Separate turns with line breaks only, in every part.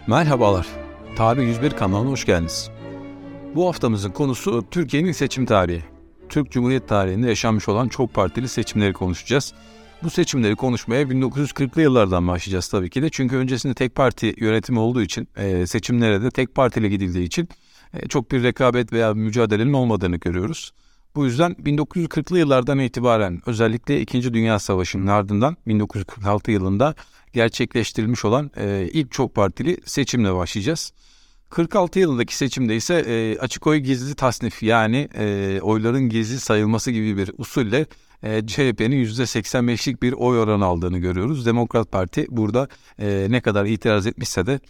Merhabalar, Tarih 101 kanalına hoş geldiniz. Bu haftamızın konusu Türkiye'nin seçim tarihi. Türk Cumhuriyet tarihinde yaşanmış olan çok partili seçimleri konuşacağız. Bu seçimleri konuşmaya 1940'lı yıllardan başlayacağız tabii ki de. Çünkü öncesinde tek parti yönetimi olduğu için, seçimlere de tek partiyle gidildiği için çok bir rekabet veya mücadelenin olmadığını görüyoruz. Bu yüzden 1940'lı yıllardan itibaren özellikle 2. Dünya Savaşı'nın ardından 1946 yılında gerçekleştirilmiş olan ilk çok partili seçimle başlayacağız. 46 yılındaki seçimde ise açık oy gizli tasnif, yani oyların gizli sayılması gibi bir usulle CHP'nin %85'lik bir oy oranı aldığını görüyoruz. Demokrat Parti burada ne kadar itiraz etmişse de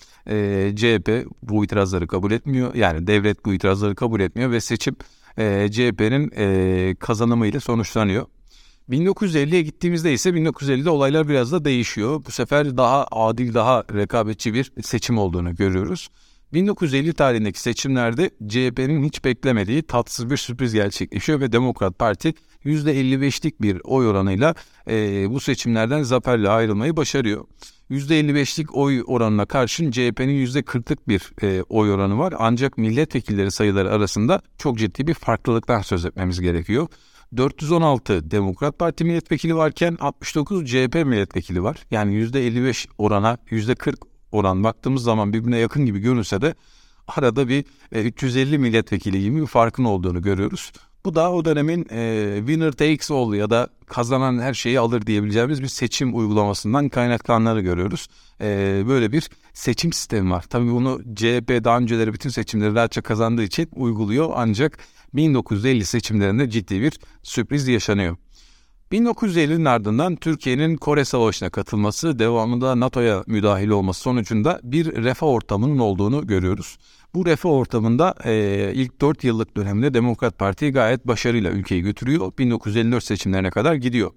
CHP bu itirazları kabul etmiyor. Yani devlet bu itirazları kabul etmiyor ve seçim CHP'nin kazanımıyla sonuçlanıyor. 1950'ye gittiğimizde ise 1950'de olaylar biraz da değişiyor. Bu sefer daha adil, daha rekabetçi bir seçim olduğunu görüyoruz. 1950 tarihindeki seçimlerde CHP'nin hiç beklemediği tatsız bir sürpriz gerçekleşiyor ve Demokrat Parti %55'lik bir oy oranıyla bu seçimlerden zaferle ayrılmayı başarıyor. %55'lik oy oranına karşın CHP'nin %40'lık bir oy oranı var. Ancak milletvekilleri sayıları arasında çok ciddi bir farklılıktan söz etmemiz gerekiyor. 416 Demokrat Parti milletvekili varken 69 CHP milletvekili var. Yani %55 orana %40 oran baktığımız zaman birbirine yakın gibi görünse de arada bir 350 milletvekili gibi bir farkın olduğunu görüyoruz. Bu da o dönemin winner takes all ya da kazanan her şeyi alır diyebileceğimiz bir seçim uygulamasından kaynaklandığını görüyoruz. Böyle bir seçim sistemi var. Tabii bunu CHP daha önceleri bütün seçimleri rahatça kazandığı için uyguluyor, ancak 1950 seçimlerinde ciddi bir sürpriz yaşanıyor. 1950'nin ardından Türkiye'nin Kore Savaşı'na katılması, devamında NATO'ya müdahil olması sonucunda bir refah ortamının olduğunu görüyoruz. Bu refah ortamında ilk 4 yıllık dönemde Demokrat Parti gayet başarıyla ülkeyi götürüyor. 1954 seçimlerine kadar gidiyor.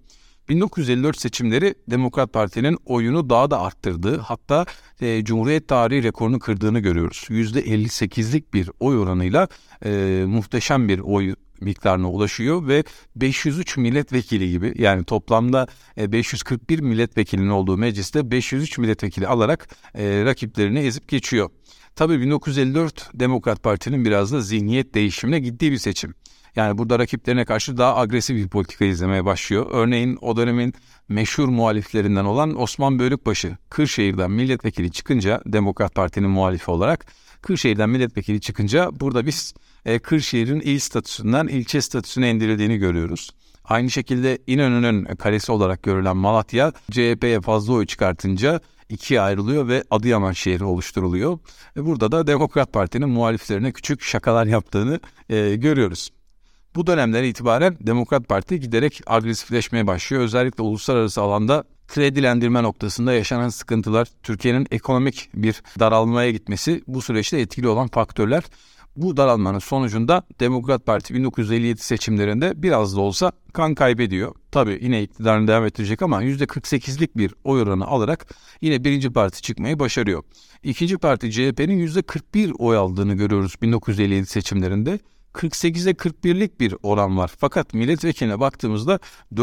1954 seçimleri Demokrat Parti'nin oyunu daha da arttırdığı, hatta Cumhuriyet tarihi rekorunu kırdığını görüyoruz. %58'lik bir oy oranıyla muhteşem bir oy miktarına ulaşıyor ve 503 milletvekili gibi, yani toplamda 541 milletvekilinin olduğu mecliste 503 milletvekili alarak rakiplerini ezip geçiyor. Tabii 1954 Demokrat Parti'nin biraz da zihniyet değişimine gittiği bir seçim. Yani burada rakiplerine karşı daha agresif bir politika izlemeye başlıyor. Örneğin o dönemin meşhur muhaliflerinden olan Osman Bölükbaşı, Kırşehir'den milletvekili çıkınca, Demokrat Parti'nin muhalifi olarak Kırşehir'den milletvekili çıkınca burada biz Kırşehir'in il statüsünden ilçe statüsüne indirildiğini görüyoruz. Aynı şekilde İnönü'nün kalesi olarak görülen Malatya, CHP'ye fazla oy çıkartınca ikiye ayrılıyor ve Adıyaman şehri oluşturuluyor. Burada da Demokrat Parti'nin muhaliflerine küçük şakalar yaptığını görüyoruz. Bu dönemden itibaren Demokrat Parti giderek agresifleşmeye başlıyor. Özellikle uluslararası alanda kredilendirme noktasında yaşanan sıkıntılar, Türkiye'nin ekonomik bir daralmaya gitmesi bu süreçte etkili olan faktörler. Bu daralmanın sonucunda Demokrat Parti 1957 seçimlerinde biraz da olsa kan kaybediyor. Tabii yine iktidarını devam ettirecek ama %48'lik bir oy oranı alarak yine birinci parti çıkmayı başarıyor. İkinci parti CHP'nin %41 oy aldığını görüyoruz 1957 seçimlerinde. 48'e 41'lik bir oran var. Fakat milletvekiline baktığımızda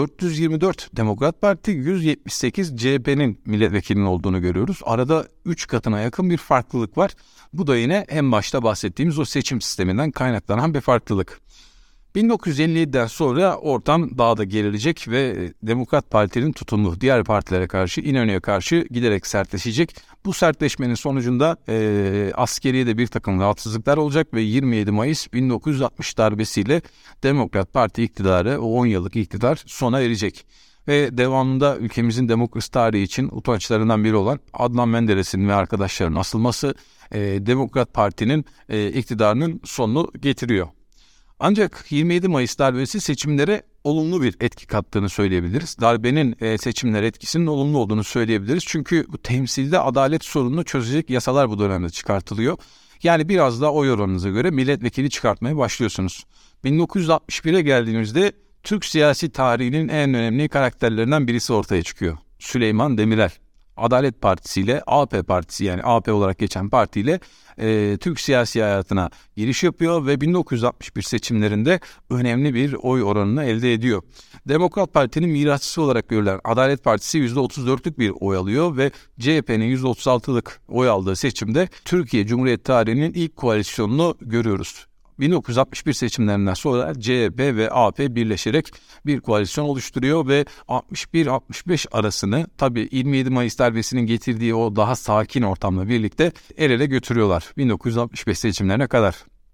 424 Demokrat Parti, 178 CHP'nin milletvekilinin olduğunu görüyoruz. Arada 3 katına yakın bir farklılık var. Bu da yine en başta bahsettiğimiz o seçim sisteminden kaynaklanan bir farklılık. 1957'den sonra ortam daha da gerilecek ve Demokrat Parti'nin tutumu diğer partilere karşı, İnönü'ye karşı giderek sertleşecek. Bu sertleşmenin sonucunda askeriyede bir takım rahatsızlıklar olacak ve 27 Mayıs 1960 darbesiyle Demokrat Parti iktidarı, o 10 yıllık iktidar sona erecek. Ve devamında ülkemizin demokrasi tarihi için utançlarından biri olan Adnan Menderes'in ve arkadaşlarının asılması Demokrat Parti'nin iktidarının sonunu getiriyor. Ancak 27 Mayıs darbesi seçimlere olumlu bir etki kattığını söyleyebiliriz. Darbenin seçimlere etkisinin olumlu olduğunu söyleyebiliriz. Çünkü bu temsilde adalet sorununu çözecek yasalar bu dönemde çıkartılıyor. Yani biraz daha oy oranınıza göre milletvekili çıkartmaya başlıyorsunuz. 1961'e geldiğimizde Türk siyasi tarihinin en önemli karakterlerinden birisi ortaya çıkıyor. Süleyman Demirel. Adalet Partisi ile AP Partisi, yani AP olarak geçen partiyle Türk siyasi hayatına giriş yapıyor ve 1961 seçimlerinde önemli bir oy oranını elde ediyor. Demokrat Parti'nin mirasçısı olarak görülen Adalet Partisi %34'lük bir oy alıyor ve CHP'nin %36'lık oy aldığı seçimde Türkiye Cumhuriyeti tarihinin ilk koalisyonunu görüyoruz. 1961 seçimlerinden sonra CHP ve AP birleşerek bir koalisyon oluşturuyor ve 61-65 arasını tabii 27 Mayıs darbesinin getirdiği o daha sakin ortamla birlikte el ele götürüyorlar 1965 seçimlerine kadar.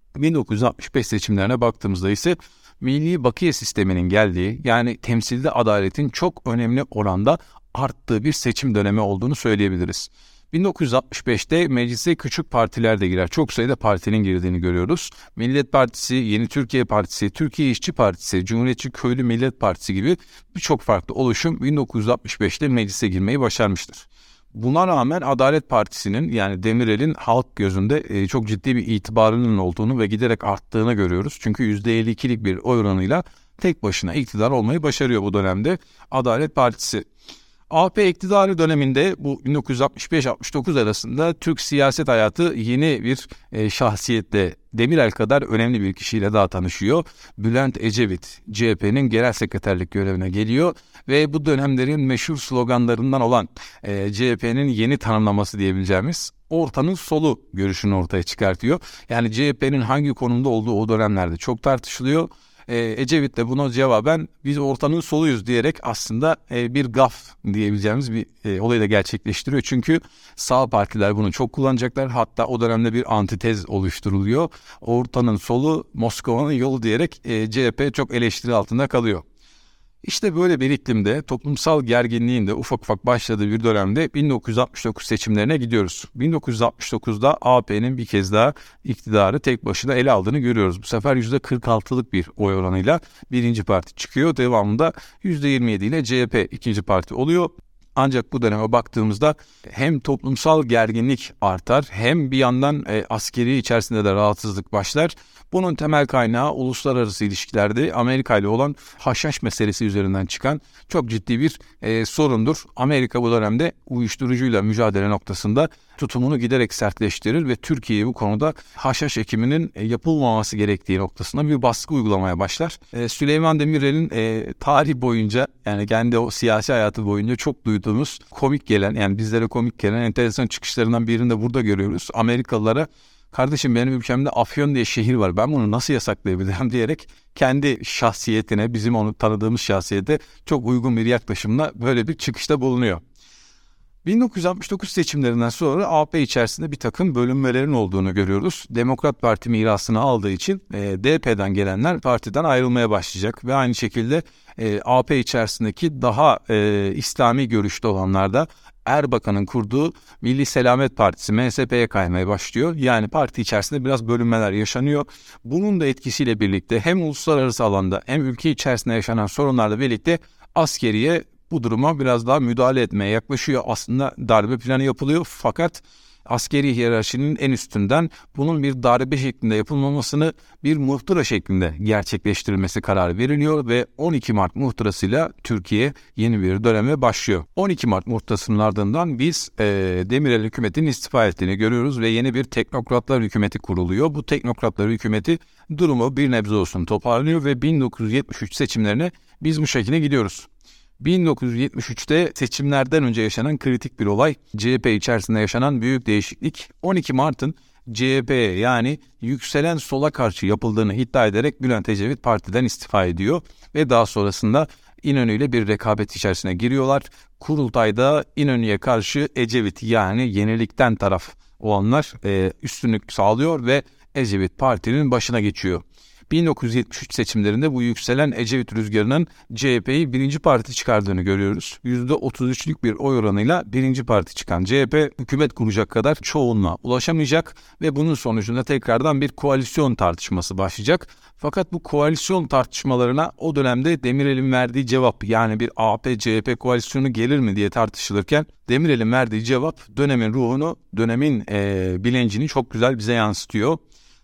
1965 seçimlerine baktığımızda ise milli bakiye sisteminin geldiği, yani temsilde adaletin çok önemli oranda arttığı bir seçim dönemi olduğunu söyleyebiliriz. 1965'te meclise küçük partiler de girer. Çok sayıda partinin girdiğini görüyoruz. Millet Partisi, Yeni Türkiye Partisi, Türkiye İşçi Partisi, Cumhuriyetçi Köylü Millet Partisi gibi birçok farklı oluşum 1965'te meclise girmeyi başarmıştır. Buna rağmen Adalet Partisi'nin, yani Demirel'in halk gözünde çok ciddi bir itibarının olduğunu ve giderek arttığını görüyoruz. Çünkü %52'lik bir oy oranıyla tek başına iktidar olmayı başarıyor bu dönemde Adalet Partisi. AP iktidarı döneminde bu 1965-69 arasında Türk siyaset hayatı yeni bir şahsiyetle, Demirel kadar önemli bir kişiyle daha tanışıyor. Bülent Ecevit CHP'nin genel sekreterlik görevine geliyor ve bu dönemlerin meşhur sloganlarından olan CHP'nin yeni tanımlaması diyebileceğimiz ortanın solu görüşünü ortaya çıkartıyor. Yani CHP'nin hangi konumda olduğu o dönemlerde çok tartışılıyor. Ecevit de buna cevaben biz ortanın soluyuz diyerek aslında bir gaf diyebileceğimiz bir olayı da gerçekleştiriyor. Çünkü sağ partiler bunu çok kullanacaklar. Hatta o dönemde bir antitez oluşturuluyor. Ortanın solu Moskova'nın yolu diyerek CHP çok eleştiri altında kalıyor. İşte böyle bir iklimde, toplumsal gerginliğin de ufak ufak başladığı bir dönemde 1969 seçimlerine gidiyoruz. 1969'da AP'nin bir kez daha iktidarı tek başına ele aldığını görüyoruz. Bu sefer %46'lık bir oy oranıyla birinci parti çıkıyor. Devamında %27 ile CHP ikinci parti oluyor. Ancak bu döneme baktığımızda hem toplumsal gerginlik artar, hem bir yandan askeri içerisinde de rahatsızlık başlar. Bunun temel kaynağı uluslararası ilişkilerde Amerika ile olan haşhaş meselesi üzerinden çıkan çok ciddi bir sorundur. Amerika bu dönemde uyuşturucuyla mücadele noktasında tutumunu giderek sertleştirir ve Türkiye'ye bu konuda haşhaş ekiminin yapılmaması gerektiği noktasında bir baskı uygulamaya başlar. Süleyman Demirel'in tarih boyunca, yani kendi o siyasi hayatı boyunca çok duyduğumuz komik gelen, yani bizlere komik gelen enteresan çıkışlarından birini de burada görüyoruz. Amerikalılara "Kardeşim, benim ülkemde Afyon diye şehir var, ben bunu nasıl yasaklayabilirim?" diyerek kendi şahsiyetine, bizim onu tanıdığımız şahsiyete çok uygun bir yaklaşımla böyle bir çıkışta bulunuyor. 1969 seçimlerinden sonra AP içerisinde bir takım bölünmelerin olduğunu görüyoruz. Demokrat Parti mirasını aldığı için DP'den gelenler partiden ayrılmaya başlayacak ve aynı şekilde AP içerisindeki daha İslami görüşte olanlar da Erbakan'ın kurduğu Milli Selamet Partisi MSP'ye kaymaya başlıyor. Yani parti içerisinde biraz bölünmeler yaşanıyor. Bunun da etkisiyle birlikte hem uluslararası alanda hem ülke içerisinde yaşanan sorunlarla birlikte askeriye bu duruma biraz daha müdahale etmeye yaklaşıyor. Aslında darbe planı yapılıyor, fakat askeri hiyerarşinin en üstünden bunun bir darbe şeklinde yapılmamasını bir muhtıra şeklinde gerçekleştirilmesi kararı veriliyor ve 12 Mart muhtırasıyla Türkiye yeni bir döneme başlıyor. 12 Mart muhtırasının ardından biz Demirel hükümetinin istifa ettiğini görüyoruz ve yeni bir teknokratlar hükümeti kuruluyor. Bu teknokratlar hükümeti durumu bir nebze olsun toparlıyor ve 1973 seçimlerine biz bu şekilde gidiyoruz. 1973'te seçimlerden önce yaşanan kritik bir olay, CHP içerisinde yaşanan büyük değişiklik. 12 Mart'ın CHP'ye, yani yükselen sola karşı yapıldığını iddia ederek Bülent Ecevit partiden istifa ediyor ve daha sonrasında İnönü ile bir rekabet içerisine giriyorlar. Kurultayda İnönü'ye karşı Ecevit, yani yenilikten taraf olanlar üstünlük sağlıyor ve Ecevit partinin başına geçiyor. 1973 seçimlerinde bu yükselen Ecevit rüzgarının CHP'yi birinci parti çıkardığını görüyoruz. %33'lük bir oy oranıyla birinci parti çıkan CHP hükümet kuracak kadar çoğunluğa ulaşamayacak ve bunun sonucunda tekrardan bir koalisyon tartışması başlayacak. Fakat bu koalisyon tartışmalarına o dönemde Demirel'in verdiği cevap, yani bir AP-CHP koalisyonu gelir mi diye tartışılırken Demirel'in verdiği cevap dönemin ruhunu, dönemin bilincini çok güzel bize yansıtıyor.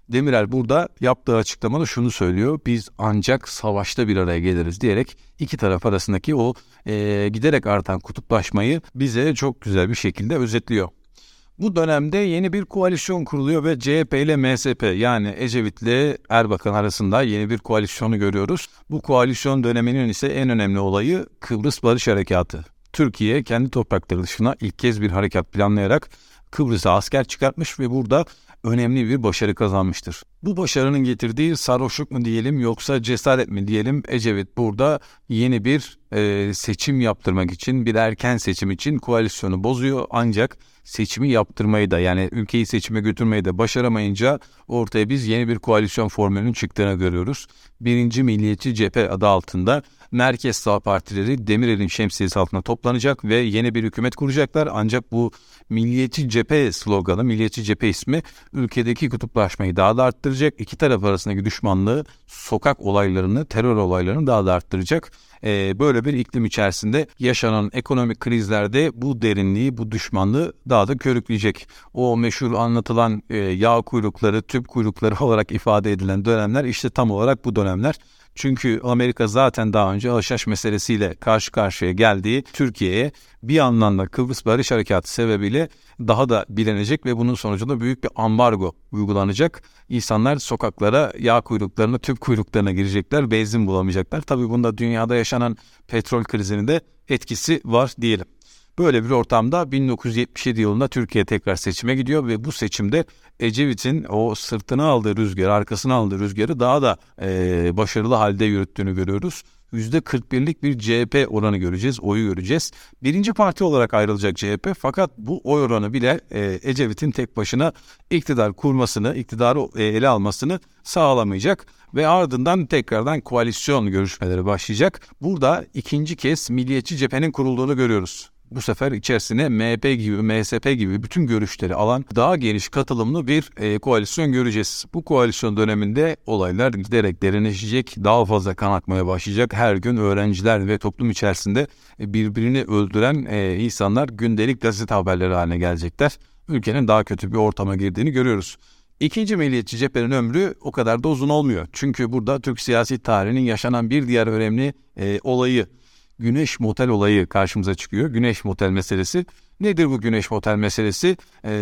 Demirel burada yaptığı açıklamada şunu söylüyor. Biz ancak savaşta bir araya geliriz diyerek iki taraf arasındaki o giderek artan kutuplaşmayı bize çok güzel bir şekilde özetliyor. Bu dönemde yeni bir koalisyon kuruluyor ve CHP ile MSP yani Ecevit ile Erbakan arasında yeni bir koalisyonu görüyoruz. Bu koalisyon döneminin ise en önemli olayı Kıbrıs Barış Harekatı. Türkiye kendi toprakları dışına ilk kez bir harekat planlayarak Kıbrıs'a asker çıkartmış ve burada önemli bir başarı kazanmıştır. Bu başarının getirdiği sarhoşluk mu diyelim yoksa cesaret mi diyelim, Ecevit burada yeni bir seçim yaptırmak için, bir erken seçim için koalisyonu bozuyor, ancak seçimi yaptırmayı da yani ülkeyi seçime götürmeyi de başaramayınca ortaya biz yeni bir koalisyon formülünün çıktığını görüyoruz. Birinci Milliyetçi Cephe adı altında merkez sağ partileri Demirel'in şemsiyesi altına toplanacak ve yeni bir hükümet kuracaklar. Ancak bu Milliyetçi Cephe sloganı, Milliyetçi Cephe ismi ülkedeki kutuplaşmayı daha da arttıracak. İki taraf arasındaki düşmanlığı, sokak olaylarını, terör olaylarını daha da arttıracak. Böyle bir iklim içerisinde yaşanan ekonomik krizlerde bu derinliği, bu düşmanlığı daha da körükleyecek. O meşhur anlatılan yağ kuyrukları, tüp kuyrukları olarak ifade edilen dönemler işte tam olarak bu dönemler. Çünkü Amerika zaten daha önce Haşhaş meselesiyle karşı karşıya geldiği Türkiye'ye bir yandan da Kıbrıs Barış Harekatı sebebiyle daha da bilinecek ve bunun sonucunda büyük bir ambargo uygulanacak. İnsanlar sokaklara, yağ kuyruklarına, tüp kuyruklarına girecekler, benzin bulamayacaklar. Tabii bunda dünyada yaşanan petrol krizinin de etkisi var diyelim. Böyle bir ortamda 1977 yılında Türkiye tekrar seçime gidiyor ve bu seçimde Ecevit'in o sırtına aldığı rüzgarı, arkasına aldığı rüzgarı daha da başarılı halde yürüttüğünü görüyoruz. %41'lik bir CHP oranı göreceğiz, oyu göreceğiz. Birinci parti olarak ayrılacak CHP, fakat bu oy oranı bile Ecevit'in tek başına iktidar kurmasını, iktidarı ele almasını sağlamayacak ve ardından tekrardan koalisyon görüşmeleri başlayacak. Burada ikinci kez Milliyetçi Cephe'nin kurulduğunu görüyoruz. Bu sefer içerisine MHP gibi, MSP gibi bütün görüşleri alan daha geniş katılımlı bir koalisyon göreceğiz. Bu koalisyon döneminde olaylar giderek derinleşecek, daha fazla kan akmaya başlayacak. Her gün öğrenciler ve toplum içerisinde birbirini öldüren insanlar gündelik gazete haberleri haline gelecekler. Ülkenin daha kötü bir ortama girdiğini görüyoruz. İkinci Milliyetçi Cephe'nin ömrü o kadar da uzun olmuyor. Çünkü burada Türk siyasi tarihinin yaşanan bir diğer önemli olayı, Güneş Motel olayı karşımıza çıkıyor. Güneş Motel meselesi. Nedir bu Güneş Motel meselesi?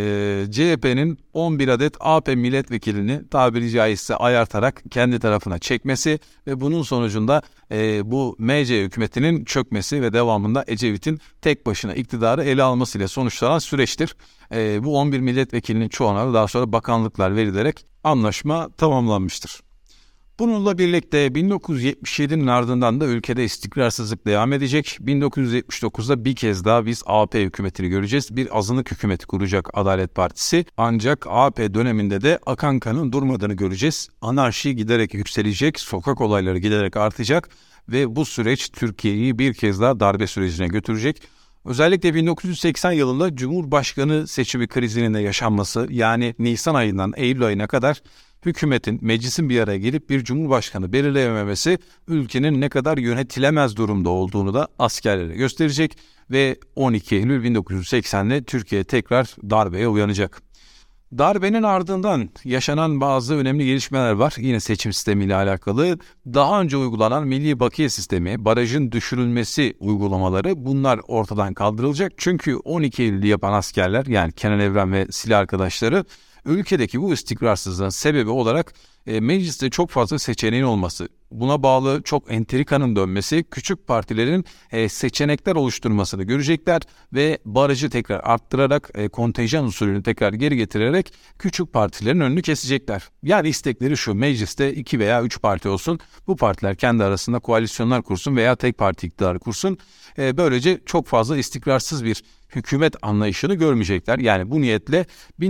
CHP'nin 11 adet AP milletvekilini tabiri caizse ayartarak kendi tarafına çekmesi ve bunun sonucunda bu MC hükümetinin çökmesi ve devamında Ecevit'in tek başına iktidarı ele almasıyla sonuçlanan süreçtir. Bu 11 milletvekilinin çoğuna daha sonra bakanlıklar verilerek anlaşma tamamlanmıştır. Bununla birlikte 1977'nin ardından da ülkede istikrarsızlık devam edecek. 1979'da bir kez daha biz AP hükümetini göreceğiz. Bir azınlık hükümeti kuracak Adalet Partisi. Ancak AP döneminde de akan kanın durmadığını göreceğiz. Anarşi giderek yükselecek, sokak olayları giderek artacak ve bu süreç Türkiye'yi bir kez daha darbe sürecine götürecek. Özellikle 1980 yılında Cumhurbaşkanı seçimi krizinin de yaşanması, yani Nisan ayından Eylül ayına kadar hükümetin, meclisin bir araya gelip bir cumhurbaşkanı belirleyememesi ülkenin ne kadar yönetilemez durumda olduğunu da askerlere gösterecek ve 12 Eylül 1980'de Türkiye tekrar darbeye uyanacak. Darbenin ardından yaşanan bazı önemli gelişmeler var. Yine seçim sistemiyle alakalı. Daha önce uygulanan Milli Bakiye Sistemi, barajın düşürülmesi uygulamaları, bunlar ortadan kaldırılacak. Çünkü 12 Eylül'ü yapan askerler, yani Kenan Evren ve silah arkadaşları, ülkedeki bu istikrarsızlığın sebebi olarak mecliste çok fazla seçeneğin olması, buna bağlı çok entrikanın dönmesi, küçük partilerin seçenekler oluşturmasını görecekler ve barajı tekrar arttırarak, kontenjan usulünü tekrar geri getirerek küçük partilerin önünü kesecekler. Yani istekleri şu: mecliste 2 veya 3 parti olsun, bu partiler kendi arasında koalisyonlar kursun veya tek parti iktidarı kursun. Böylece çok fazla istikrarsız bir hükümet anlayışını görmeyecekler. Yani bu niyetle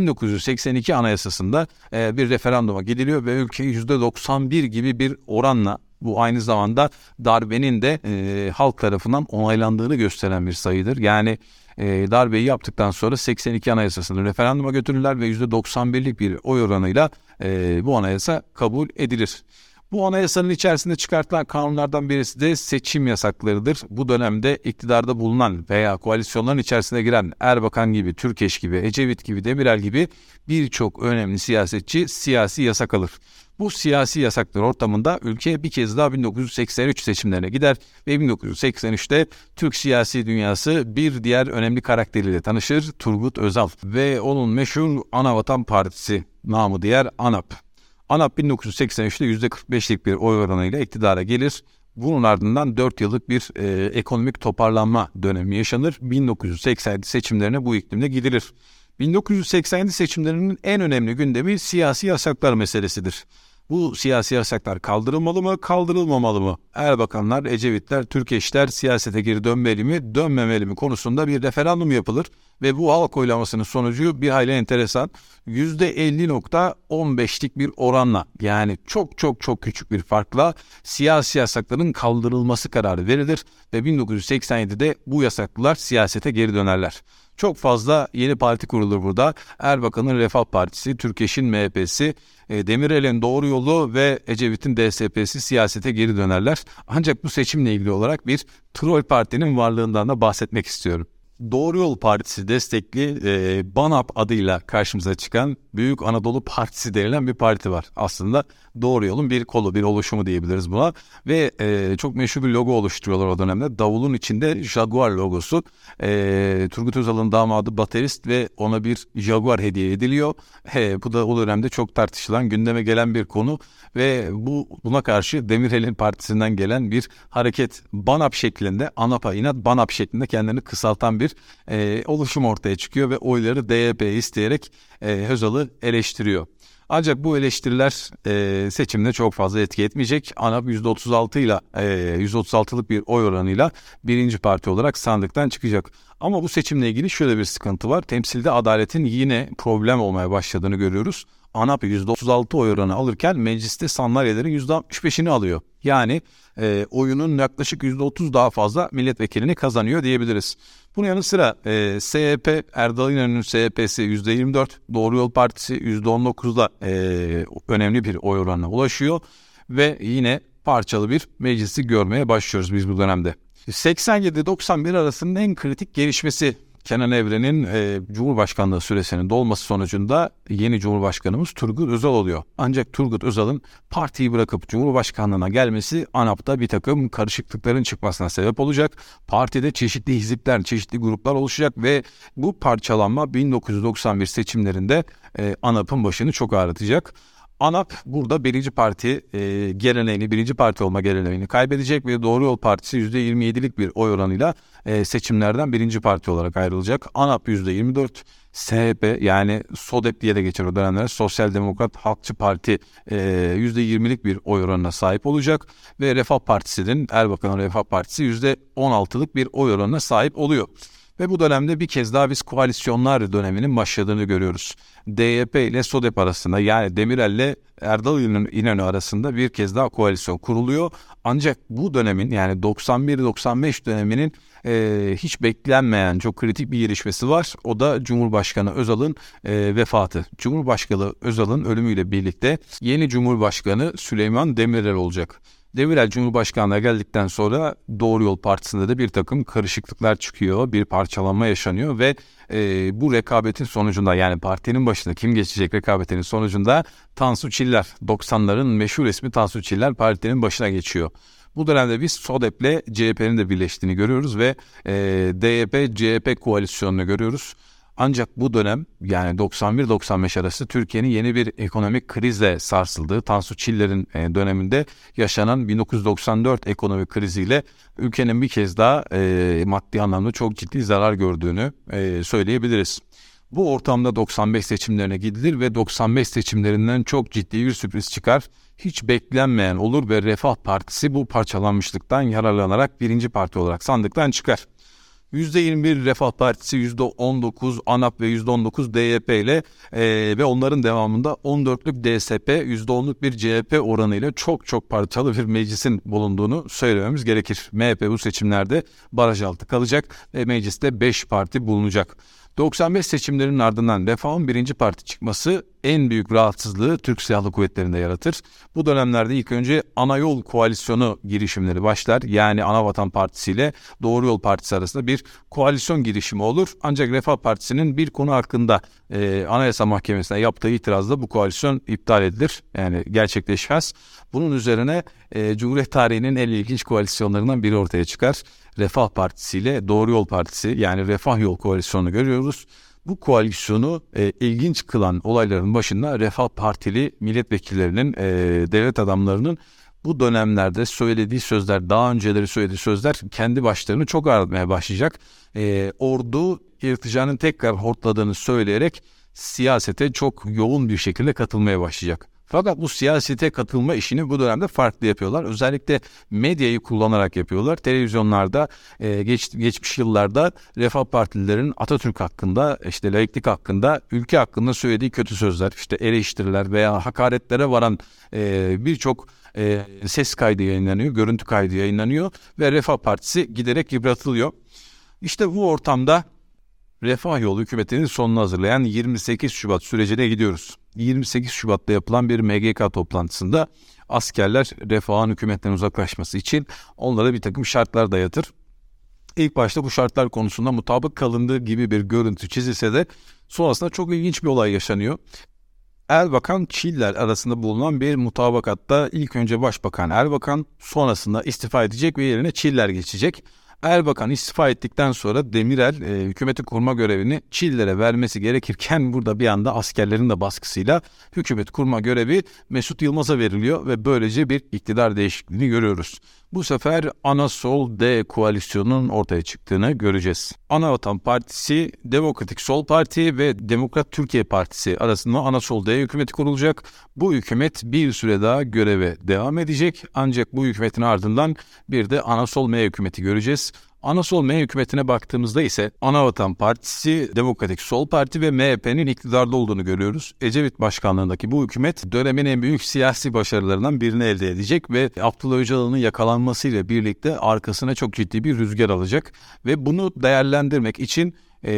1982 Anayasası'nda bir referanduma gidiliyor ve ülke %91 gibi bir oranla, bu aynı zamanda darbenin de halk tarafından onaylandığını gösteren bir sayıdır. Yani darbeyi yaptıktan sonra 82 Anayasası'nı referanduma götürürler ve %91'lik bir oy oranıyla bu anayasa kabul edilir. Bu anayasanın içerisinde çıkartılan kanunlardan birisi de seçim yasaklarıdır. Bu dönemde iktidarda bulunan veya koalisyonların içerisine giren Erbakan gibi, Türkeş gibi, Ecevit gibi, Demirel gibi birçok önemli siyasetçi siyasi yasak alır. Bu siyasi yasaklar ortamında ülke bir kez daha 1983 seçimlerine gider ve 1983'te Türk siyasi dünyası bir diğer önemli karakteriyle tanışır, Turgut Özal ve onun meşhur Anavatan Partisi, namı diğer ANAP. ANAP 1983'te %45'lik bir oy oranıyla iktidara gelir. Bunun ardından 4 yıllık bir ekonomik toparlanma dönemi yaşanır. 1987 seçimlerine bu iklimde gidilir. 1987 seçimlerinin en önemli gündemi siyasi yasaklar meselesidir. Bu siyasi yasaklar kaldırılmalı mı, kaldırılmamalı mı? Erbakanlar, Ecevitler, Türkeşler siyasete geri dönmeli mi, dönmemeli mi konusunda bir referandum yapılır ve bu halk oylamasının sonucu bir hayli enteresan. %50.15'lik bir oranla, yani çok küçük bir farkla siyasi yasakların kaldırılması kararı verilir ve 1987'de bu yasaklılar siyasete geri dönerler. Çok fazla yeni parti kurulur burada. Erbakan'ın Refah Partisi, Türkeş'in MHP'si, Demirel'in Doğru Yolu ve Ecevit'in DSP'si siyasete geri dönerler. Ancak bu seçimle ilgili olarak bir troll partinin varlığından da bahsetmek istiyorum. Doğru Yol Partisi destekli BANAP adıyla karşımıza çıkan Büyük Anadolu Partisi denilen bir parti var. Aslında Doğru Yol'un bir kolu, bir oluşumu diyebiliriz buna. Ve çok meşhur bir logo oluşturuyorlar o dönemde. Davulun içinde Jaguar logosu. Turgut Özal'ın damadı baterist ve ona bir Jaguar hediye ediliyor. Bu da o dönemde çok tartışılan, gündeme gelen bir konu. Ve buna karşı Demirel'in partisinden gelen bir hareket, BANAP şeklinde, ANAP'a inat BANAP şeklinde kendini kısaltan bir oluşum ortaya çıkıyor ve oyları DYP'ye isteyerek Özal'ı eleştiriyor. Ancak bu eleştiriler seçimde çok fazla etki etmeyecek. ANAP %36'lık bir oy oranıyla birinci parti olarak sandıktan çıkacak. Ama bu seçimle ilgili şöyle bir sıkıntı var. Temsilde adaletin yine problem olmaya başladığını görüyoruz. ANAP %36 oy oranı alırken mecliste sandalyelerin %65'ini alıyor. Yani oyunun yaklaşık %30 daha fazla milletvekilini kazanıyor diyebiliriz. Bunun yanı sıra SHP, Erdal İnönü'nün SHP'si %24, Doğru Yol Partisi %19'da önemli bir oy oranına ulaşıyor. Ve yine parçalı bir meclisi görmeye başlıyoruz biz bu dönemde. 87-91 arasının en kritik gelişmesi Kenan Evren'in Cumhurbaşkanlığı süresinin dolması sonucunda yeni Cumhurbaşkanımız Turgut Özal oluyor. Ancak Turgut Özal'ın partiyi bırakıp Cumhurbaşkanlığına gelmesi ANAP'ta bir takım karışıklıkların çıkmasına sebep olacak. Partide çeşitli hizipler, çeşitli gruplar oluşacak ve bu parçalanma 1991 seçimlerinde ANAP'ın başını çok ağrıtacak. ANAP burada birinci parti birinci parti olma geleneğini kaybedecek ve Doğru Yol Partisi %27'lik bir oy oranıyla seçimlerden birinci parti olarak ayrılacak. ANAP %24, SHP yani SODEP diye de geçer o dönemler, Sosyal Demokrat Halkçı Parti %20'lik bir oy oranına sahip olacak ve Refah Partisi'nin, Erbakan'ın Refah Partisi %16'lık bir oy oranına sahip oluyor. Ve bu dönemde bir kez daha biz koalisyonlar döneminin başladığını görüyoruz. DYP ile SODEP arasında, yani Demirel ile Erdal İnönü arasında bir kez daha koalisyon kuruluyor. Ancak bu dönemin, yani 91-95 döneminin hiç beklenmeyen çok kritik bir gelişmesi var. O da Cumhurbaşkanı Özal'ın vefatı. Cumhurbaşkanı Özal'ın ölümüyle birlikte yeni Cumhurbaşkanı Süleyman Demirel olacak. Demirel Cumhurbaşkanlığına geldikten sonra Doğru Yol Partisi'nde de bir takım karışıklıklar çıkıyor, bir parçalanma yaşanıyor ve bu rekabetin sonucunda, yani partinin başında kim geçecek rekabetinin sonucunda Tansu Çiller, 90'ların meşhur ismi Tansu Çiller partinin başına geçiyor. Bu dönemde biz SODEP'le CHP'nin de birleştiğini görüyoruz ve DYP-CHP koalisyonunu görüyoruz. Ancak bu dönem, yani 91-95 arası Türkiye'nin yeni bir ekonomik krizle sarsıldığı, Tansu Çiller'in döneminde yaşanan 1994 ekonomik kriziyle ülkenin bir kez daha maddi anlamda çok ciddi zarar gördüğünü söyleyebiliriz. Bu ortamda 95 seçimlerine gidilir ve 95 seçimlerinden çok ciddi bir sürpriz çıkar. Hiç beklenmeyen olur ve Refah Partisi bu parçalanmışlıktan yararlanarak birinci parti olarak sandıktan çıkar. %21 Refah Partisi, %19 ANAP ve %19 DYP ile ve onların devamında 14'lük DSP, %10'luk bir CHP oranıyla çok parçalı bir meclisin bulunduğunu söylememiz gerekir. MHP bu seçimlerde baraj altı kalacak ve mecliste 5 parti bulunacak. 95 seçimlerinin ardından Refah'ın birinci parti çıkması en büyük rahatsızlığı Türk Silahlı Kuvvetleri'nde yaratır. Bu dönemlerde ilk önce Ana Yol Koalisyonu girişimleri başlar. Yani Anavatan Partisi ile Doğru Yol Partisi arasında bir koalisyon girişimi olur. Ancak Refah Partisi'nin bir konu hakkında Anayasa Mahkemesi'ne yaptığı itirazla bu koalisyon iptal edilir. Yani gerçekleşmez. Bunun üzerine Cumhuriyet tarihinin en ilginç koalisyonlarından biri ortaya çıkar. Refah Partisi ile Doğru Yol Partisi, yani Refah Yol Koalisyonu görüyoruz. Bu koalisyonu ilginç kılan olayların başında Refah Partili milletvekillerinin, devlet adamlarının bu dönemlerde söylediği sözler, daha önceleri söylediği sözler kendi başlarını çok ağrıtmaya başlayacak. Ordu irticanın tekrar hortladığını söyleyerek siyasete çok yoğun bir şekilde katılmaya başlayacak. Fakat bu siyasete katılma işini bu dönemde farklı yapıyorlar. Özellikle medyayı kullanarak yapıyorlar. Televizyonlarda geçmiş yıllarda Refah Partililerin Atatürk hakkında, işte laiklik hakkında, ülke hakkında söylediği kötü sözler, işte eleştiriler veya hakaretlere varan birçok ses kaydı yayınlanıyor, görüntü kaydı yayınlanıyor ve Refah Partisi giderek yıpratılıyor. İşte bu ortamda Refah Yolu hükümetinin sonunu hazırlayan 28 Şubat sürecine gidiyoruz. 28 Şubat'ta yapılan bir MGK toplantısında askerler Refah'ın hükümetten uzaklaşması için onlara bir takım şartlar dayatır. İlk başta bu şartlar konusunda mutabık kalındığı gibi bir görüntü çizilse de sonrasında çok ilginç bir olay yaşanıyor. Erbakan Çiller arasında bulunan bir mutabakatta ilk önce Başbakan Erbakan, sonrasında istifa edecek ve yerine Çiller geçecek. Erbakan istifa ettikten sonra Demirel hükümeti kurma görevini Çiller'e vermesi gerekirken burada bir anda askerlerin de baskısıyla hükümet kurma görevi Mesut Yılmaz'a veriliyor ve böylece bir iktidar değişikliğini görüyoruz. Bu sefer Ana Sol D koalisyonunun ortaya çıktığını göreceğiz. Anavatan Partisi, Demokratik Sol Parti ve Demokrat Türkiye Partisi arasında Ana Sol D hükümeti kurulacak. Bu hükümet bir süre daha göreve devam edecek. Ancak bu hükümetin ardından bir de Ana Sol M hükümeti göreceğiz. Ana Sol M hükümetine baktığımızda ise Anavatan Partisi, Demokratik Sol Parti ve MHP'nin iktidarda olduğunu görüyoruz. Ecevit başkanlığındaki bu hükümet dönemin en büyük siyasi başarılarından birini elde edecek ve Abdullah Öcalan'ın yakalanmasıyla birlikte arkasına çok ciddi bir rüzgar alacak ve bunu değerlendirmek için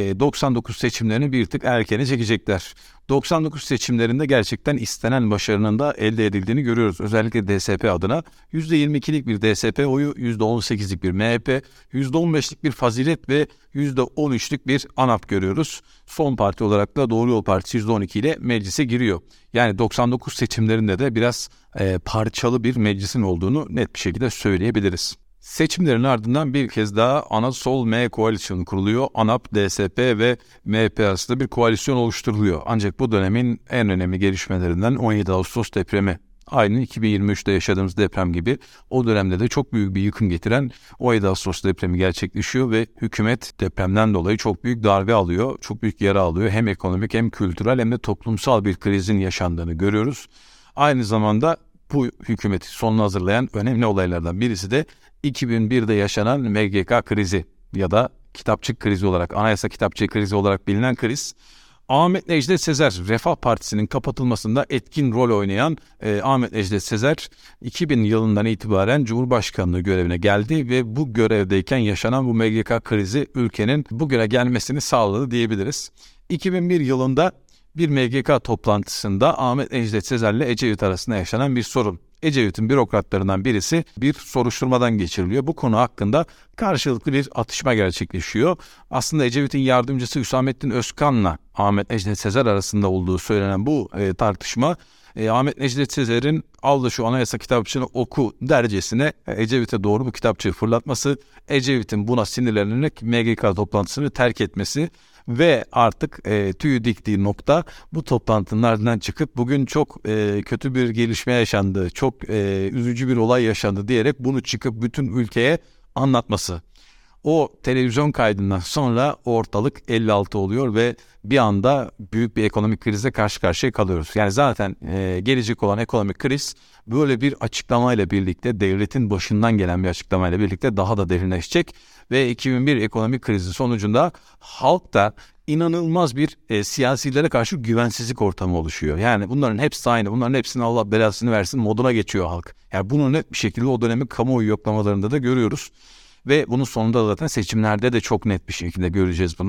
99 seçimlerini bir tık erkene çekecekler. 99 seçimlerinde gerçekten istenen başarının da elde edildiğini görüyoruz. Özellikle DSP adına %22'lik bir DSP oyu, %18'lik bir MHP, %15'lik bir Fazilet ve %13'lük bir ANAP görüyoruz. Son parti olarak da Doğru Yol Partisi %12 ile meclise giriyor. Yani 99 seçimlerinde de biraz parçalı bir meclisin olduğunu net bir şekilde söyleyebiliriz. Seçimlerin ardından bir kez daha Ana Sol M koalisyonu kuruluyor. ANAP, DSP ve MHP arasında bir koalisyon oluşturuluyor. Ancak bu dönemin en önemli gelişmelerinden 17 Ağustos depremi. Aynı 2023'te yaşadığımız deprem gibi o dönemde de çok büyük bir yıkım getiren 17 Ağustos depremi gerçekleşiyor ve hükümet depremden dolayı çok büyük darbe alıyor, çok büyük yara alıyor. Hem ekonomik hem kültürel hem de toplumsal bir krizin yaşandığını görüyoruz. Aynı zamanda bu hükümeti sonuna hazırlayan önemli olaylardan birisi de 2001'de yaşanan MGK krizi ya da kitapçık krizi olarak, anayasa kitapçığı krizi olarak bilinen kriz. Ahmet Necdet Sezer, Refah Partisi'nin kapatılmasında etkin rol oynayan Ahmet Necdet Sezer 2000 yılından itibaren Cumhurbaşkanlığı görevine geldi ve bu görevdeyken yaşanan bu MGK krizi ülkenin bugüne gelmesini sağladı diyebiliriz. 2001 yılında bir MGK toplantısında Ahmet Necdet Sezer ile Ecevit arasında yaşanan bir sorun. Ecevit'in bürokratlarından birisi bir soruşturmadan geçiriliyor. Bu konu hakkında karşılıklı bir atışma gerçekleşiyor. Aslında Ecevit'in yardımcısı Hüsamettin Özkan'la Ahmet Necdet Sezer arasında olduğu söylenen bu tartışma Ahmet Necdet Sezer'in "al da şu anayasa kitapçığını oku" dercesine Ecevit'e doğru bu kitapçığı fırlatması, Ecevit'in buna sinirlenerek MGK toplantısını terk etmesi ve artık tüyü diktiği nokta bu toplantının ardından çıkıp bugün çok kötü bir gelişme yaşandı, çok üzücü bir olay yaşandı diyerek bunu çıkıp bütün ülkeye anlatması. O televizyon kaydından sonra ortalık 56 oluyor ve bir anda büyük bir ekonomik krize karşı karşıya kalıyoruz. Yani zaten gelecek olan ekonomik kriz böyle bir açıklamayla birlikte, devletin başından gelen bir açıklamayla birlikte daha da derinleşecek ve 2001 ekonomik krizi sonucunda halkta inanılmaz bir siyasilere karşı güvensizlik ortamı oluşuyor. Yani bunların hepsi aynı, bunların hepsinin Allah belasını versin moduna geçiyor halk. Yani bunu net bir şekilde o dönemin kamuoyu yoklamalarında da görüyoruz. Ve bunun sonunda zaten seçimlerde de çok net bir şekilde göreceğiz bunu.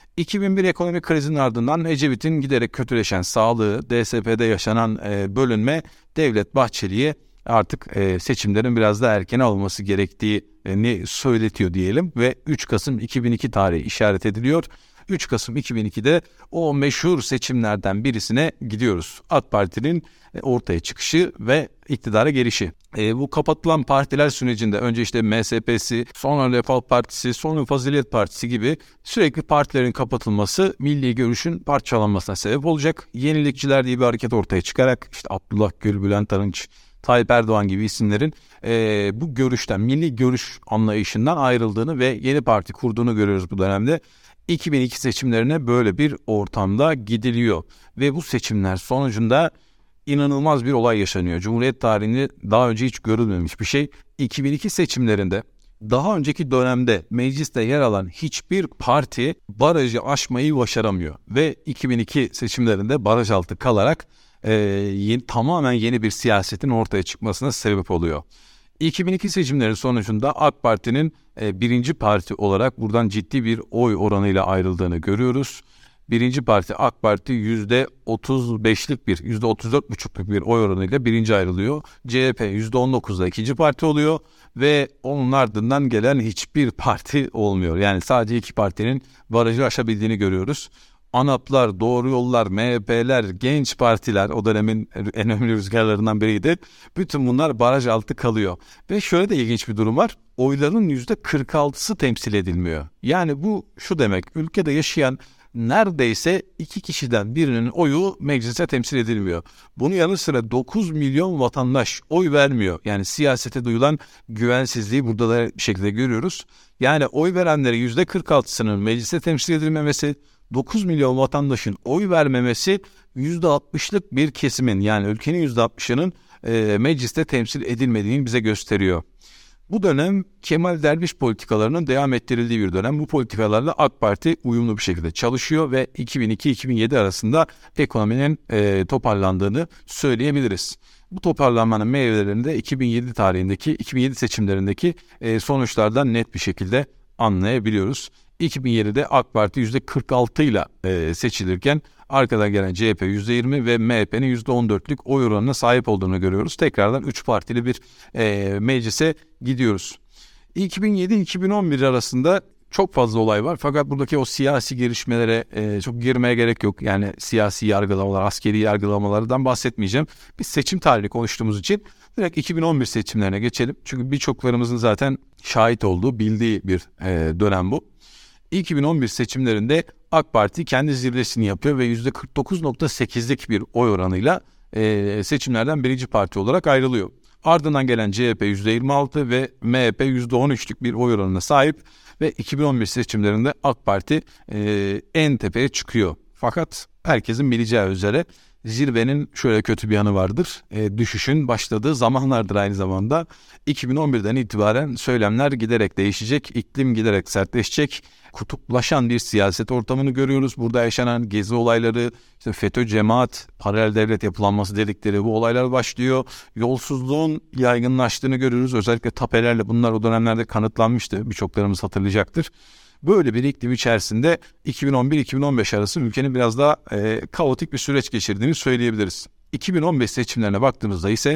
2001 ekonomik krizinin ardından Ecevit'in giderek kötüleşen sağlığı, DSP'de yaşanan bölünme Devlet Bahçeli'ye artık seçimlerin biraz daha erken alınması gerektiğini söyletiyor diyelim ve 3 Kasım 2002 tarihi işaret ediliyor. 3 Kasım 2002'de o meşhur seçimlerden birisine gidiyoruz. AK Parti'nin ortaya çıkışı ve iktidara gelişi. Bu kapatılan partiler sürecinde önce işte MSP'si, sonra Refah Partisi, sonra Fazilet Partisi gibi sürekli partilerin kapatılması milli görüşün parçalanmasına sebep olacak. Yenilikçiler diye bir hareket ortaya çıkarak işte Abdullah Gül, Bülent Arınç, Tayyip Erdoğan gibi isimlerin bu görüşten, milli görüş anlayışından ayrıldığını ve yeni parti kurduğunu görüyoruz bu dönemde. 2002 seçimlerine böyle bir ortamda gidiliyor ve bu seçimler sonucunda inanılmaz bir olay yaşanıyor. Cumhuriyet tarihinde daha önce hiç görülmemiş bir şey. 2002 seçimlerinde daha önceki dönemde mecliste yer alan hiçbir parti barajı aşmayı başaramıyor ve 2002 seçimlerinde baraj altı kalarak tamamen yeni bir siyasetin ortaya çıkmasına sebep oluyor. 2002 seçimleri sonucunda AK Parti'nin birinci parti olarak buradan ciddi bir oy oranıyla ayrıldığını görüyoruz. Birinci parti AK Parti %35'lik %34,5'luk bir oy oranıyla birinci ayrılıyor. CHP %19'da ikinci parti oluyor ve onun ardından gelen hiçbir parti olmuyor. Yani sadece iki partinin barajı aşabildiğini görüyoruz. ANAP'lar, Doğru Yollar, MHP'ler, genç partiler o dönemin en önemli rüzgarlarından biriydi. Bütün bunlar baraj altı kalıyor. Ve şöyle de ilginç bir durum var. Oyların %46'sı temsil edilmiyor. Yani bu şu demek, ülkede yaşayan neredeyse 2 kişiden birinin oyu meclise temsil edilmiyor. Bunun yanı sıra 9 milyon vatandaş oy vermiyor. Yani siyasete duyulan güvensizliği burada da bir şekilde görüyoruz. Yani oy verenlerin %46'sının meclise temsil edilmemesi, 9 milyon vatandaşın oy vermemesi %60'lık bir kesimin yani ülkenin %60'ının mecliste temsil edilmediğini bize gösteriyor. Bu dönem Kemal Derviş politikalarının devam ettirildiği bir dönem. Bu politikalarla AK Parti uyumlu bir şekilde çalışıyor ve 2002-2007 arasında ekonominin toparlandığını söyleyebiliriz. Bu toparlanmanın meyvelerini de 2007 seçimlerindeki sonuçlardan net bir şekilde anlayabiliyoruz. 2007'de AK Parti %46 ile seçilirken arkadan gelen CHP %20 ve MHP'nin %14'lük oy oranına sahip olduğunu görüyoruz. Tekrardan 3 partili bir meclise gidiyoruz. 2007-2011 arasında çok fazla olay var fakat buradaki o siyasi gelişmelere çok girmeye gerek yok. Yani siyasi yargılamalar, askeri yargılamalardan bahsetmeyeceğim. Biz seçim tarihini konuştuğumuz için direkt 2011 seçimlerine geçelim. Çünkü birçoklarımızın zaten şahit olduğu, bildiği bir dönem bu. 2011 seçimlerinde AK Parti kendi zirvesini yapıyor ve %49,8'lik bir oy oranıyla seçimlerden birinci parti olarak ayrılıyor. Ardından gelen CHP %26 ve MHP %13'lük bir oy oranına sahip ve 2011 seçimlerinde AK Parti en tepeye çıkıyor. Fakat herkesin bileceği üzere zirvenin şöyle kötü bir yanı vardır. Düşüşün başladığı zamanlardır aynı zamanda. 2011'den itibaren söylemler giderek değişecek, iklim giderek sertleşecek. Kutuplaşan bir siyaset ortamını görüyoruz. Burada yaşanan gezi olayları, işte FETÖ cemaat, paralel devlet yapılanması dedikleri bu olaylar başlıyor. Yolsuzluğun yaygınlaştığını görüyoruz. Özellikle tapelerle bunlar o dönemlerde kanıtlanmıştı. Birçoklarımız hatırlayacaktır. Böyle bir iklim içerisinde 2011-2015 arası ülkenin biraz daha kaotik bir süreç geçirdiğini söyleyebiliriz. 2015 seçimlerine baktığımızda ise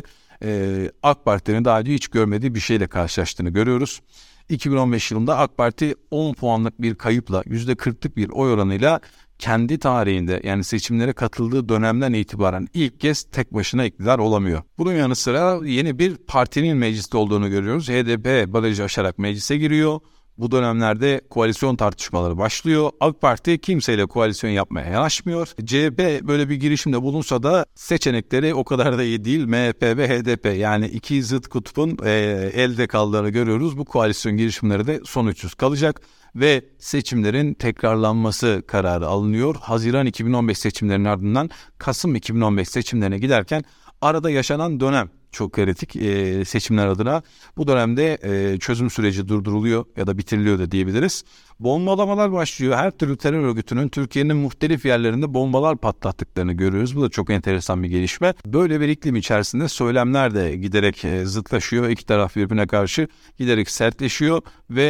AK Parti'nin daha önce hiç görmediği bir şeyle karşılaştığını görüyoruz. 2015 yılında AK Parti 10 puanlık bir kayıpla %40'lık bir oy oranıyla kendi tarihinde yani seçimlere katıldığı dönemden itibaren ilk kez tek başına iktidar olamıyor. Bunun yanı sıra yeni bir partinin mecliste olduğunu görüyoruz. HDP barajı aşarak meclise giriyor. Bu dönemlerde koalisyon tartışmaları başlıyor. AK Parti kimseyle koalisyon yapmaya yanaşmıyor. CHP böyle bir girişimde bulunsa da seçenekleri o kadar da iyi değil. MHP ve HDP yani iki zıt kutbun elde kaldığını görüyoruz. Bu koalisyon girişimleri de sonuçsuz kalacak ve seçimlerin tekrarlanması kararı alınıyor. Haziran 2015 seçimlerinin ardından Kasım 2015 seçimlerine giderken arada yaşanan dönem çok kritik seçimler adına. Bu dönemde çözüm süreci durduruluyor ya da bitiriliyor da diyebiliriz. Bombalamalar başlıyor. Her türlü terör örgütünün Türkiye'nin muhtelif yerlerinde bombalar patlattıklarını görüyoruz. Bu da çok enteresan bir gelişme. Böyle bir iklim içerisinde söylemler de giderek zıtlaşıyor. İki taraf birbirine karşı giderek sertleşiyor ve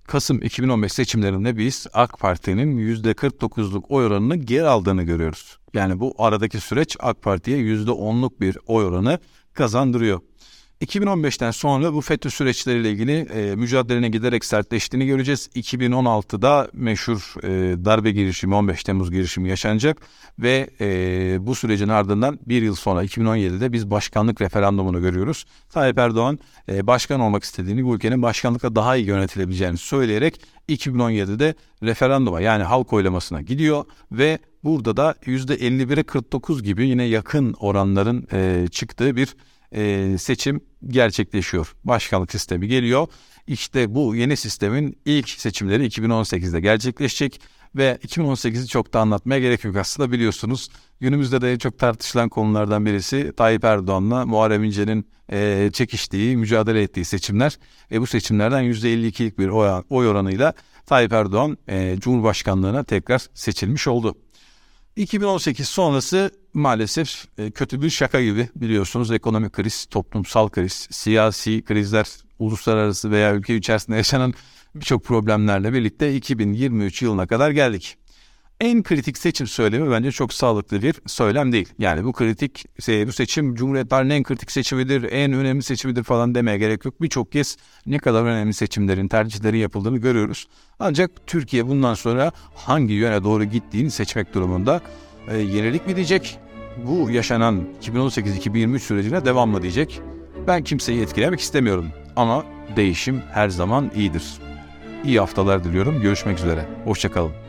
Kasım 2015 seçimlerinde biz AK Parti'nin %49'luk oy oranını geri aldığını görüyoruz. Yani bu aradaki süreç AK Parti'ye %10'luk bir oy oranı kazandırıyor. 2015'ten sonra bu FETÖ süreçleriyle ilgili mücadelenin giderek sertleştiğini göreceğiz. 2016'da meşhur darbe girişimi, 15 Temmuz girişimi yaşanacak ve bu sürecin ardından bir yıl sonra 2017'de biz başkanlık referandumunu görüyoruz. Tayyip Erdoğan başkan olmak istediğini, bu ülkenin başkanlıkla daha iyi yönetilebileceğini söyleyerek 2017'de referanduma, yani halk oylamasına gidiyor ve burada da %51'e 49 gibi yine yakın oranların çıktığı bir seçim gerçekleşiyor. Başkanlık sistemi geliyor. İşte bu yeni sistemin ilk seçimleri 2018'de gerçekleşecek ve 2018'i çok da anlatmaya gerek yok aslında, biliyorsunuz. Günümüzde de çok tartışılan konulardan birisi Tayyip Erdoğan'la Muharrem İnce'nin çekiştiği, mücadele ettiği seçimler ve bu seçimlerden %52'lik bir oy oranıyla Tayyip Erdoğan Cumhurbaşkanlığına tekrar seçilmiş oldu. 2018 sonrası maalesef kötü bir şaka gibi, biliyorsunuz. Ekonomik kriz, toplumsal kriz, siyasi krizler, uluslararası veya ülke içerisinde yaşanan birçok problemlerle birlikte 2023 yılına kadar geldik. En kritik seçim söylemi bence çok sağlıklı bir söylem değil. Yani bu seçim Cumhuriyet tarihinin en kritik seçimidir, en önemli seçimidir falan demeye gerek yok. Birçok kez ne kadar önemli seçimlerin, tercihlerin yapıldığını görüyoruz. Ancak Türkiye bundan sonra hangi yöne doğru gittiğini seçmek durumunda. Yenilik mi diyecek? Bu yaşanan 2018-2023 sürecine devam mı diyecek? Ben kimseyi etkilemek istemiyorum ama değişim her zaman iyidir. İyi haftalar diliyorum. Görüşmek üzere. Hoşça kalın.